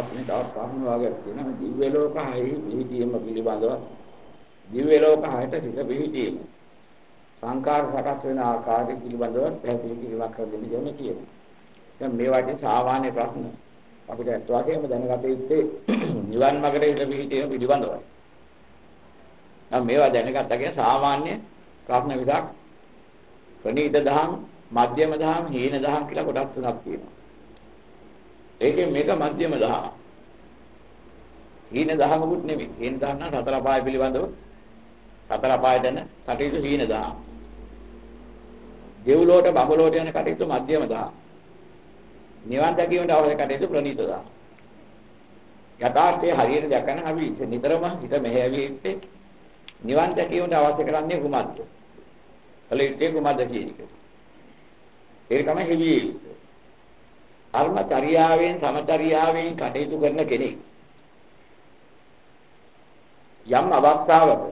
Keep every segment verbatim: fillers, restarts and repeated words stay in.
ප්‍රශ්නේ තවත් ප්‍රශ්න වාගයක් තියෙනවා. දිව්‍ය ලෝක හයෙහි පිහිටීම පිළිබඳව දිව්‍ය ලෝක හයට සිත පිහිටීම සංකාර සකස් වෙන ආකාරය පිළිබඳව පැහැදිලි කිරීමක් කර දෙන්න ඕනේ කියනවා. දැන් මේ වගේ සාමාන්‍ය ප්‍රශ්න අපිට අත් වශයෙන්ම දැනගත යුත්තේ නිවන් මාර්ගයේ සිත පිහිටීම පිළිබඳවයි. නම් මේවා දැනගත්තා සාමාන්‍ය ප්‍රශ්න විසක් ප්‍රණීත දහම්, මධ්‍යම දහම්, හීන දහම් කියලා කොටස් තුනක් තියෙනවා. ඒකෙන් මේක මධ්‍යම දහම. හීන දහමකුත් නෙමෙයි. හීන දහම නම් සතර අපාය පිළිබඳව සතර අපාය දැන කටයුතු හීන දහම. දෙව්ලොවට බඹලොවට යන කටයුතු මධ්‍යම දහම. නිවන් දැකීමට අවශ්‍ය කටයුතු ප්‍රණීත දහම. යථාර්ථයේ හරියට දැකන අපි නිතරම හිත මෙහෙයවි ඉත්තේ නිවන් දැකීමට අවශ්‍ය කරන්නේ කුමක්ද? කල යුත්තේ කුමක්ද කියන එක. ඒක තමයි හිවියේ. කර්මචර්යාවෙන් සමචර්යාවෙන් කටයුතු කරන කෙනෙක් යම් අවස්ථාවක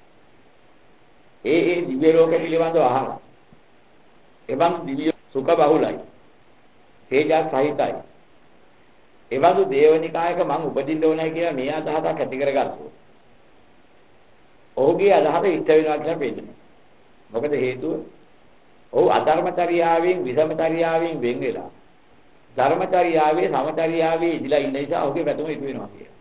ඒ ඒ දිව්‍ය ලෝක පිළිබඳව අහලා එවන් දිව්‍ය සුඛ බහුලයි තේජස් සහිතයි එවඳු දේවනිකායක මං උපදින්න ඕනයි කියලා මේ අදහසක් ඇති කරගත්තොත් ඔහුගේ අදහස ඉෂ්ට වෙනවා කියලා පේනවා. මොකද හේතුව ඔහු අධර්මචර්යාවෙන් විසමචර්යාවෙන් වෙන් වෙලා ධර්මචර්යාවේ සමචර්යාවේ ඉඳලා ඉන්න නිසා ඔහුගේ පැතුම ඉටු වෙනවා කියලා.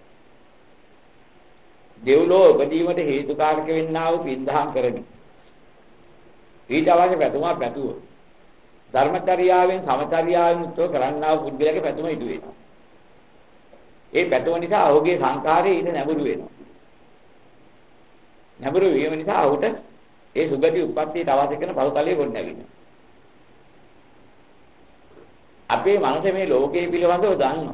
දෙව්ලෝ උපදීමට හේතුකාරක වෙන්නා වූ පින්දහම් කරමි. ඊට අවශ්‍ය පැතුමක් පැතුව. ධර්මචර්යාවෙන් සමචර්යාවෙන් උත්සව කරන්නා වූ පුද්ගලයාගේ පැතුම ඉටු වෙනවා. ඒ පැතුම නිසා ඔහුගේ සංකාරයේ ඊට නැඹුරු වෙනවා. නැඹුරු වීම නිසා ඔහුට ඒ සුගති උප්පත්තියට අවශ්‍ය කරන පසුතලයේ ගොඩනැගෙනවා. අපේ මනස මේ ලෝකයේ පිළිබඳව දන්නවා.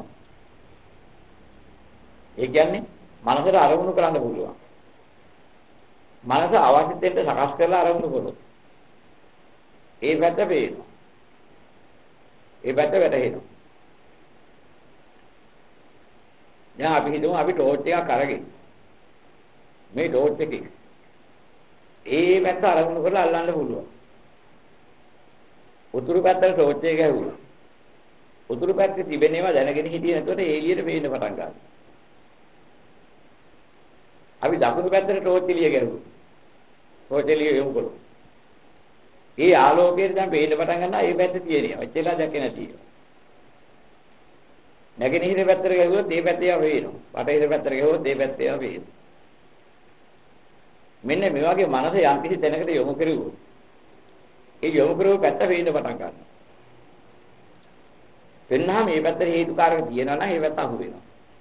ඒ කියන්නේ මනසට අරමුණු කරන්න පුළුවන්. මනස අවශ්‍ය දෙයට සකස් කරලා අරමුණු කරොත් ඒ පැත්ත පේනවා. ඒ පැත්ත වැටහෙනවා. දැන් අපි හිතමු අපි ටෝච් එකක් අරගෙන මේ ටෝච් එකේ ඒ පැත්ත අරමුණු කරලා අල්ලන්න පුළුවන්. උතුරු පැත්තට ටෝච් එක ගැහුවා. උතුරු පැත්තේ තිබෙනේවා දැනගෙන හිටියේ නැතුවට ඒ එළියට පේන්න පටන් ගන්නවා. අපි දකුණු පැත්තට ටෝච් එළිය ගැහුවා. ටෝච් එළිය යොමු කළා. ඒ ආලෝකයෙන් දැන් පේන්න පටන් ගන්නවා ඒ පැත්තේ තියෙනවා. එච්චරලා දැක්කේ නැතිව. නැගෙනහිර පැත්තට ගැහුවොත් ඒ පැත්තේ ආව වේනවා. බටහිර පැත්තට ගැහුවොත් ඒ පැත්තේ ආව වේනවා. මෙන්න මේ වගේ මනස යම් කිසි තැනකට යොමු කරුවොත් ඒ යොමු කරව පැත්ත පේන්න පටන් ගන්නවා. එන්නා මේ පැත්තේ හේතුකාරක තියෙනවා නම් ඒ පැත්ත අහු වෙනවා.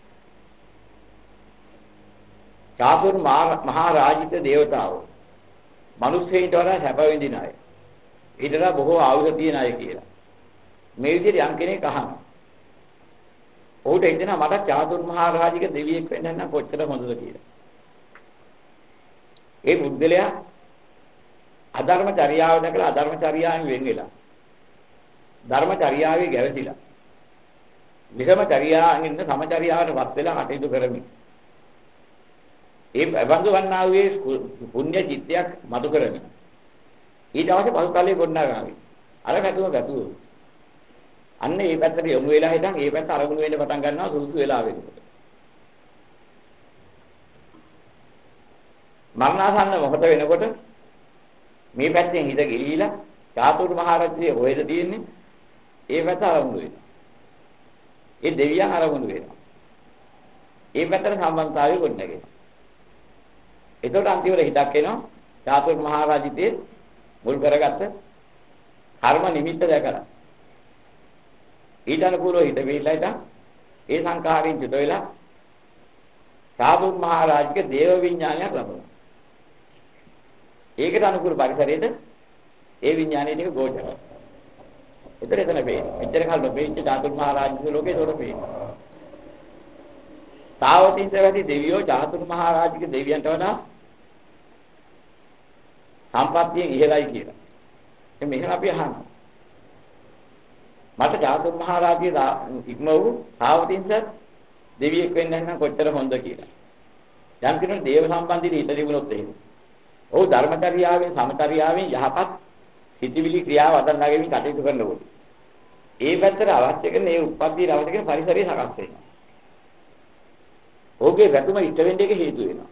චාතුර් මහා රාජිත දේවතාවෝ මිනිස්සෙයින්ට වඩා සැප විඳින අය. ඊටලා බොහෝ ආයුධ තියෙන අය කියලා. මේ විදිහට යම් කෙනෙක් අහනවා. ඔහුට හිතෙනවා මට චාතුර් මහා රාජික දෙවියෙක් වෙන්න නම් කොච්චර හොඳද කියලා. ඒ බුද්ධලයා අධර්ම චර්යාව දැකලා අධර්ම චර්යාවෙන් වෙන් වෙලා ධර්ම චර්යාවේ ගැවසිලා විසම චර්යාවෙන් ඉන්න සම චර්යාවටපත් වෙලා කටයුතු කරමින් ඒ බඳු වන්නා වූ පුණ්‍ය චිත්තයක් මතු කරමින් ඊට අවශ්‍ය පසුතලයේ ගොඩනගාවි අර පැතුම ගැතුව අන්න ඒ පැත්තට යොමු වෙලා හිටන් ඒ පැත්ත අරමුණු වෙන්න පටන් ගන්නවා සුසු වෙලා වෙනකොට මරණාසන්න මොහොත වෙනකොට මේ පැත්තෙන් හිත ගිලිහිලා චාතුර් මහරජිය හොයද තියෙන්නේ ඒ පැත්ත ආරම්භ වෙනවා. ඒ දෙවියන් ආරම්භ වෙනවා. ඒ පැත්තට සම්බන්ධතාවය ගොඩනගෙනවා. එතකොට අන්තිමට හිතක් එනවා චාතුර් මහරජිතේ මුල් කරගත්ත කර්ම නිමිත්ත දැකලා. ඊට අනුකූලව හිත වෙයිලා ඉතින් ඒ සංඛාරයෙන් යුත වෙලා චාතුර් මහරජික දේව විඥානයක් ලබනවා. ඒකට අනුකූල පරිසරයේද ඒ විඥානයේ ටික ගෝචරයි. ඒතර එතන වෙන්නේ. එච්චර කල් නොපෙච්ච චාතුර් මහ රාජ්‍ය ලෝකේ ඒතර වෙන්නේ. තාවතින්සවැති දෙවියෝ චාතුර් මහ රාජික දෙවියන්ට වඩා සම්පත්තියෙන් ඉහළයි කියලා. ඒ මෙහෙම අපි අහනවා. මට චාතුර් මහ රාජ්‍ය ඉක්ම වූ තාවතින්ස දෙවියෙක් වෙන්න නම් කොච්චර හොඳ කියලා. යම් කෙනෙක් දේව සම්බන්ධී හිත තිබුණොත් එහෙම. ඔහු ධර්මචර්යාවෙන් සමචර්යාවෙන් යහපත් සිතිවිලි ක්‍රියාව අදන්නාගෙන කටයුතු කරනකොට ඒ පැත්තට අවශ්‍ය කරන ඒ උප්පත්තියට අවශ්‍ය කරන පරිසරය සකස් වෙනවා. ඕකේ වැතුම ඉෂ්ට වෙන්න එක හේතු වෙනවා.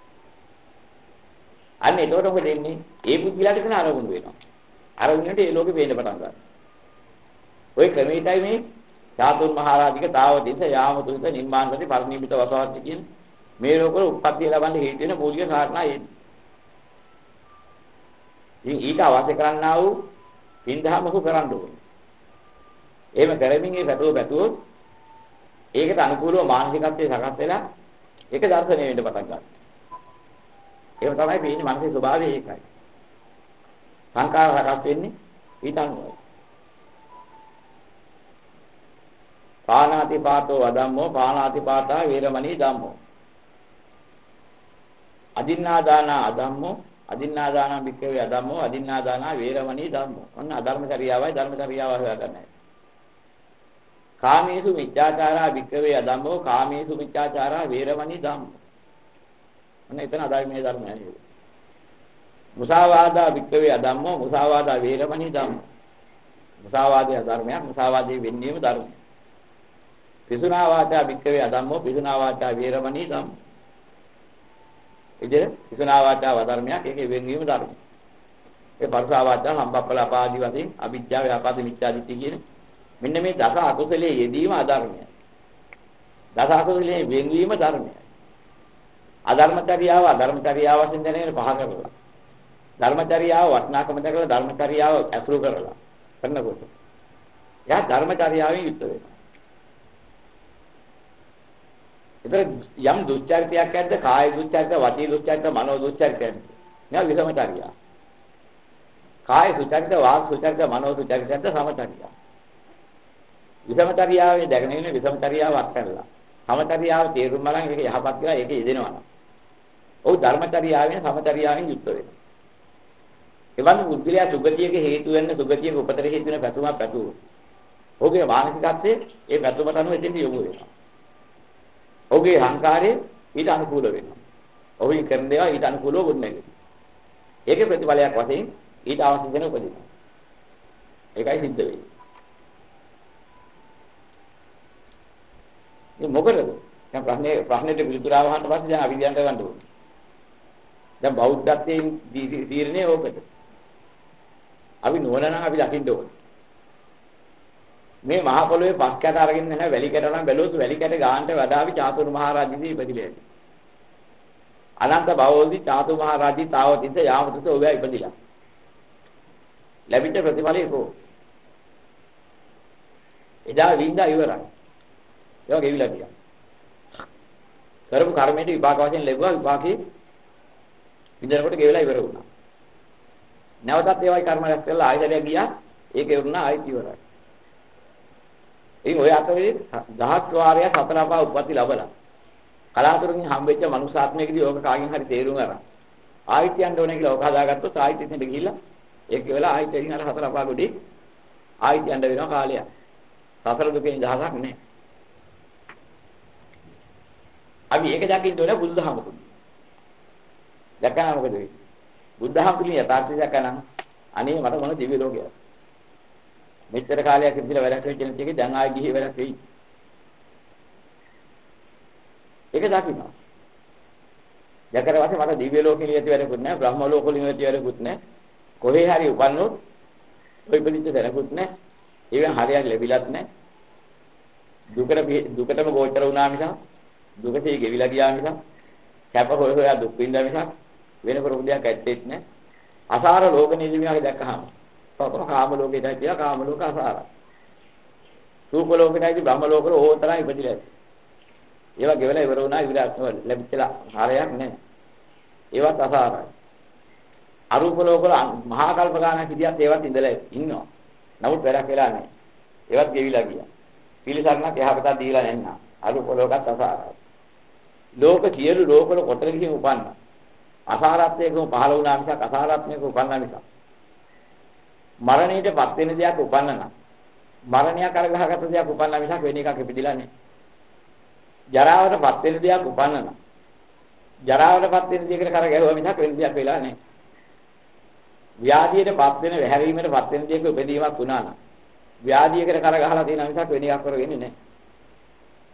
අන්න ඒකට මොකද වෙන්නේ? ඒ පුද්ගලයාට කරන අරමුණු වෙනවා. අරමුණට ඒ ලෝකෙ වේද පටන් ගන්නවා. ওই ක්‍රමයටයි මේ චාතුන් මහරජික තාවදීස යාමතුත නිර්මාණපති පරිනිබ්බිත වසවත් කියන මේ ලෝකවල උප්පත්තිය ලබන්න හේතු වෙන මූලික කාරණා එන්නේ. ඉතින් ඊට අවශ්‍ය කරන්නා වූ පින්දහමක කරන්න ඕනේ. එහෙම කරමින් ඒ පැතුව පැතුවොත් ඒකට අනුකූලව මානසිකත්වයේ සකස් වෙලා ඒක දර්ශනය වෙන්න පටන් ගන්නවා. ඒක තමයි මේ මානසික ස්වභාවය ඒකයි. සංකාර සකස් වෙන්නේ ඊට අනුවයි. පාණාති පාතෝ වදම්මෝ පාණාති පාතා වේරමණී ධම්මෝ. අදින්නාදාන අදම්මෝ අදින්නාදාන වික්කවේ අදම්මෝ අදින්නාදාන වේරමණී ධම්මෝ. ඔන්න අධර්මචර්යාවයි ධර්මචර්යාව හොයාගන්නයි. කාමේසු මිච්ඡාචාරා වික්කවේ අදම්මෝ කාමේසු මිච්ඡාචාරා වේරමණී ධම්මෝ. ඔන්න එතන අධර්මයේ ධර්මයයි. මුසාවාදා වික්කවේ අදම්මෝ මුසාවාදා වේරමණී ධම්මෝ. මුසාවාදයේ ධර්මයක් මුසාවාදයේ වෙන්නේම ධර්මයක්. පිසුනා වාචා වික්කවේ අදම්මෝ පිසුනා වාචා වේරමණී ධම්මෝ. ඉතින් පිසුනා වාචා වධර්මයක් ඒකේ වෙන්වීම ධර්මයක්. ඒ පරසා වාචා සම්පප්පල අපාදි වශයෙන් අවිජ්ජා ව්‍යාපාද මිච්ඡාදිට්ඨිය කියන මෙන්න මේ දස අකුසලයේ යෙදීම අධර්මයයි. දස අකුසලයේ වෙන්වීම ධර්මයයි. අධර්මචර්යාව අධර්මචර්යාව වශයෙන් දැනගෙන පහ කරලා. ධර්මචර්යාව වටනාකම දැකලා ධර්මචර්යාව ඇසුරු කරලා කරනකොට යා ධර්මචර්යාවෙන් යුක්ත වෙනවා. ඒතර යම් දුස්චරිතයක් ඇද්ද කාය දුස්චරිත, වාචික දුස්චරිත, මනෝ දුස්චරිතයක්. නෑ විසමචර්යා. කාය දුස්චරිත, වාක් දුස්චරිත, මනෝ දුස්චරිත සමචර්යා. විසමචර්යාවේ දැකගෙන ඉන්නේ විසමචර්යාව අත්හැරලා. සමචර්යාව තේරුම් බලන් ඒක යහපත් කියලා ඒක යෙදෙනවා. ඔව් ධර්මචර්යාවෙන් සමචර්යාවෙන් යුක්ත වෙනවා. එවන් බුද්ධිලයා සුගතියක හේතු වෙන සුගතියක උපතර හේතු වෙන පැතුමක් පැතුව. ඔහුගේ මානසිකත්වයේ ඒ පැතුමට අනුව එතෙන්ට යොමු වෙනවා. ඔහුගේ අහංකාරය ඊට අනුකූල වෙනවා. ඔහුගේ කරන දේවල් ඊට අනුකූලව ගොඩනැගෙනවා. ඒකේ ප්‍රතිඵලයක් වශයෙන් ඊට අවශ්‍ය දෙන උපදිනවා. ඒකයි සිද්ධ වෙන්නේ. මේ මොකද? දැන් ප්‍රශ්නේ ප්‍රශ්නෙට පිළිතුර ආවහන් පස්සේ දැන් අපි කියන්න ගන්න ඕනේ. දැන් බෞද්ධත්වයෙන් තීරණේ ඕකද? අපි නුවණ නම් අපි දකින්න ඕනේ. මේ මහ පොළොවේ පස් කැට අරගෙන නැහැ වැලි කැට නම් බැලුවොත් වැලි කැට ගානට වඩා අපි චාතුරු මහ රාජ්‍යදී ඉපදිලා ඇති. අනන්ත භවෝදී චාතුරු මහ රාජ්‍යී තාවතිස යාමතුස ඔබ ඉපදිලා. ලැබිච්ච ප්‍රතිඵලය කෝ? එදා වින්දා ඉවරයි. ඒක ගෙවිලා ගියා. කරපු කර්මයට විපාක වශයෙන් ලැබුවා විපාකේ විඳනකොට ගෙවිලා ඉවර වුණා. නැවතත් ඒවයි කර්ම රැස් කරලා ආයතනය ගියා ඒක ඉවරුණා ආයෙත් ඉවරයි. ඉතින් ඔය අතරේ දහස් වාරයක් සතර අපා උප්පත්ති ලැබලා කලාතුරකින් හම්බෙච්ච මනුෂ්‍යාත්මයකදී ඕක කාගෙන් හරි තේරුම් අරන් ආයෙත් යන්න ඕනේ කියලා ඕක හදාගත්තොත් ආයෙත් ඉතින් ගිහිල්ලා ඒක වෙලා ආයෙත් එකින් අර සතර අපා ගොඩේ ආයෙත් යන්න වෙනවා කාලයක්. සතර දුකෙන් දහසක් නැහැ. අපි ඒක දකින්න ඕනේ බුදුදහමකුත්. දැක්කම මොකද වෙන්නේ? බුද්ධහමතුලින් යථාර්ථය දැකනනම් අනේ මට මොන දිව්‍ය ලෝකයක්. මෙච්චර කාලයක් ඉඳලා වැඩක් වෙච්ච කෙනෙක් එකේ දැන් ආයෙ ගිහේ වැඩක් වෙයි. ඒක දකින්න. දැකලා වාසේ මට දිව්‍ය ලෝකෙ ඉලියති වැඩකුත් නැහැ, බ්‍රහ්ම ලෝකෙ ඉලියති වැඩකුත් නැහැ. කොහේ හරි උපන්නොත් ඔය පිළිච්ච දැනකුත් නැහැ. ඒවෙන් හරියට ලැබිලත් නැහැ. දුකට දුකටම ගෝචර වුණා මිසක් දුකසේ ගෙවිලා ගියා මිසක් කැප හොය හොයා දුක් විඳා මිසක් වෙන ප්‍රමුදයක් ඇත්තෙත් නැහැ. අසාර ලෝක නිදිමියක දැක්කහම තව කාම ලෝකෙටයි කියලා කාම ලෝක අසාරයි. රූප ලෝකෙටයි බ්‍රහ්ම ලෝකවල ඕතරම් ඉපදිලා ඇති. ඒවා ගෙවලා ඉවර වුණා ඉවරක් ලැබිච්චලා හරයක් නැහැ. ඒවත් අසාරයි. අරූප ලෝකවල මහා කල්ප ගානක් හිටියත් ඒවත් ඉඳලා ඉන්නවා. නමුත් වැඩක් වෙලා නැහැ. ඒවත් ගෙවිලා ගියා. පිළිසරණක් එහාකට දීලා නැන්නා. අරූප ලෝකත් අසාරයි. ලෝක සියලු ලෝකවල කොතන ගිහින් උපන්නා. අසාරත්වයකම පහළ වුණා මිසක් අසාරත්වයක උපන්නා මිසක් මරණයටපත් වෙන දෙයක් උපන්නා. මරණයක් අරගහගත්ත දෙයක් උපන්නා මිසක් වෙන එකක් ඉපදිලා නැහැ. ජරාවටපත් වෙන දෙයක් උපන්නා. ජරාවටපත් වෙන දෙයකට කරගැහුවා මිසක් වෙන දෙයක් වෙලා නැහැ. ව්‍යාධියටපත් වෙන වැහැරීමටපත් වෙන දෙයක උපදීමක් වුණා නම් ව්‍යාධියකට කරගහලා තියෙන මිසක් වෙන එකක් කරගෙන්නේ නැහැ.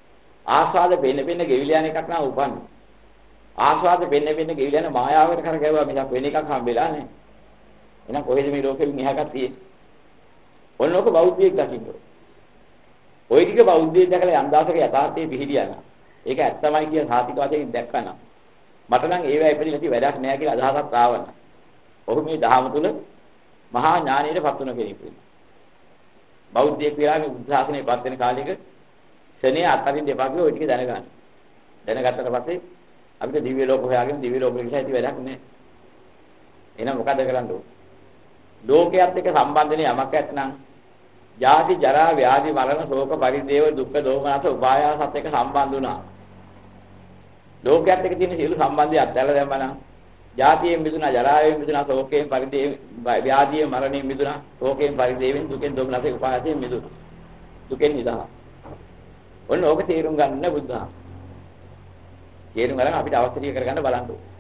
ආස්වාද වෙන්න වෙන්න ගෙවිල යන එකක් නා උපන්නේ. ආස්වාද වෙන්න වෙන්න ගෙවිල යන මායාවකට කරගැවුවා මිසක් වෙන එකක් හම්බෙලා නැහැ. එහෙනම් කොහෙද මේ ලෝකෙ මිහකට තියෙන්නේ? ඔන්නෝක බෞද්ධයෙක් දකින්න. ওই ටික බෞද්ධයෙක් දැකලා යම් දාසක යථාර්ථයේ පිළිහිදියාන. ඒක ඇත්තමයි කියන සාතික වශයෙන් දැක්කනම් මට නම් ඒවැ ඉපදිලා නැති වැඩක් නෑ කියලා අදහසක් ආවන. ඔහු මේ දහම තුල මහා ඥානීයට පත් වුණ කෙනෙක් වෙනවා. බෞද්ධයෙක් කියලා මේ බුද්ධ ශාසනය පත් වෙන කාලෙක ශනේ අත්හරින්න දෙපා කියලා ওই ටික දැනගන්න. දැනගත්තට පස්සේ අපිට දිව්‍ය ලෝක හොයාගෙන දිව්‍ය ලෝක විශ්ය ඇති වැඩක් නෑ. එහෙනම් මොකද කරන්න ඕන? ලෝකයේත් එක්ක සම්බන්ධනේ යමක් ඇත්නම් ජාති ජරා ව්‍යාධි මරණ ශෝක පරිදේව දුක්ඛ දෝමනස උපායාසත් එක්ක සම්බන්ධ වුණා. ලෝකයේත් එක්ක තියෙන සියලු සම්බන්ධය අත්හැරලා දැම්මනම් ජාතියෙන් මිදුණා, ජරාවෙන් මිදුණා, ශෝකයෙන් පරිදේව ව්‍යාධියෙන් මරණයෙන් මිදුණා, ශෝකයෙන් පරිදේවෙන් දුකෙන් දෝමනසෙන් උපායාසයෙන් මිදුණා. දුකෙන් නිදහස්. ඔන්න ඕක තේරුම් ගන්න බුද්ධහම. තේරුම් ගන්න අපිට අවශ්‍ය ටික කරගන්න බලන්න ඕනේ.